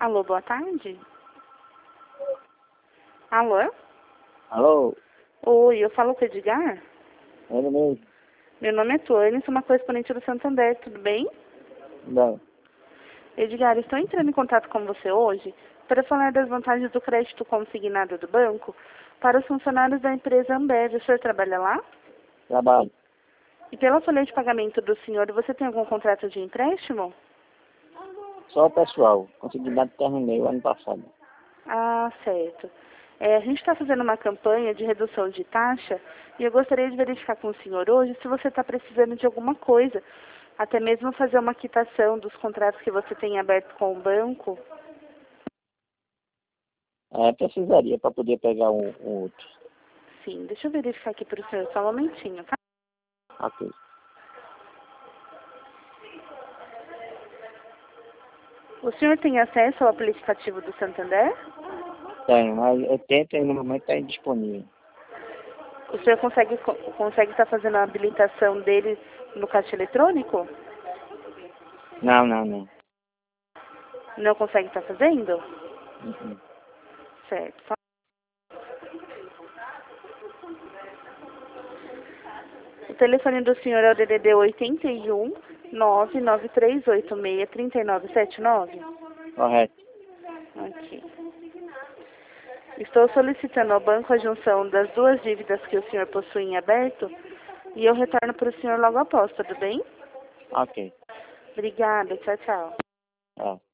Alô, boa tarde. Alô? Alô? Oi, eu falo com o Edgar? Ele mesmo? Meu nome é Tuane, sou uma correspondente do Santander, tudo bem? Não. Edgar, estou entrando em contato com você hoje para falar das vantagens do crédito consignado do banco para os funcionários da empresa Ambev. O senhor trabalha lá? Trabalho. E pela folha de pagamento do senhor, você tem algum contrato de empréstimo? Só o pessoal. Consignado terminei o ano passado. Ah, certo. A gente está fazendo uma campanha de redução de taxa e eu gostaria de verificar com o senhor hoje se você está precisando de alguma coisa, até mesmo fazer uma quitação dos contratos que você tem aberto com o banco. Precisaria para poder pegar um outro. Sim, deixa eu verificar aqui para o senhor só um momentinho, tá? Ok. O senhor tem acesso ao aplicativo do Santander? Tenho, mas eu tento e no momento está indisponível. O senhor consegue estar fazendo a habilitação dele no caixa eletrônico? Não. Não consegue estar fazendo? Uhum. Certo. O telefone do senhor é o DDD 81 99386 3979? Correto. Aqui. Estou solicitando ao banco a junção das duas dívidas que o senhor possui em aberto e eu retorno para o senhor logo após, tudo bem? Ok. Obrigada, tchau, tchau. Ó.